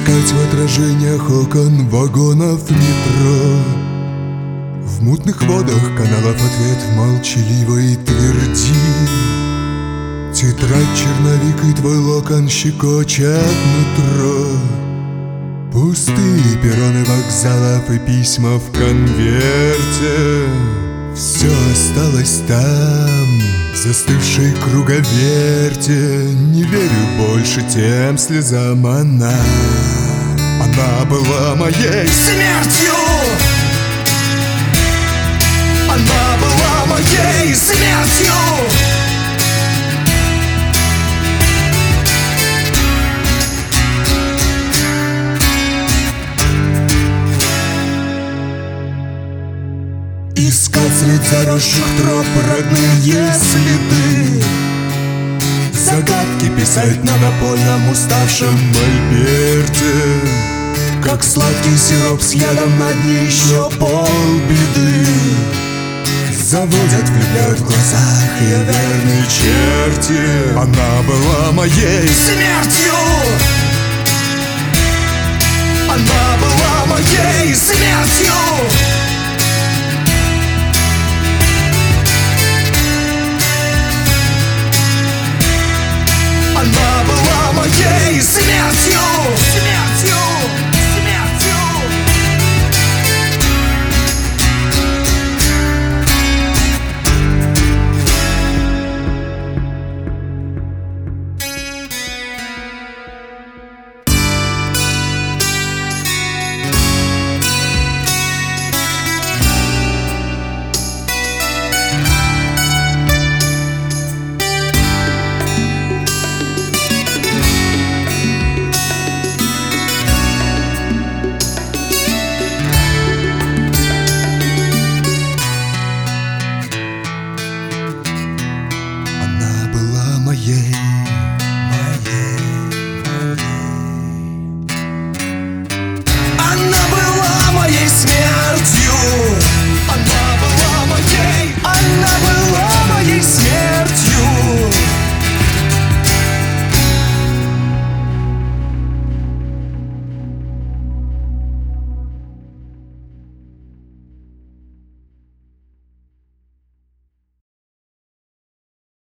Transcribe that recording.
искать в отражениях окон вагонов метро. В мутных водах каналов ответ в молчаливой тверди. Тетрадь, черновик и твой локон щекочет нутро. Пустые перроны вокзалов и письма в конверте. Все осталось там, в застывшей круговерте. Не верю больше тем слезам, она была моей смертью. Она была моей смертью. Искать средь заросших троп родные следы. Загадки писать на напольном уставшем мольберте. Как сладкий сироп с ядом на дне еще полбеды. Заводят, влюбляют в глазах ее верные черти. Она была моей смертью.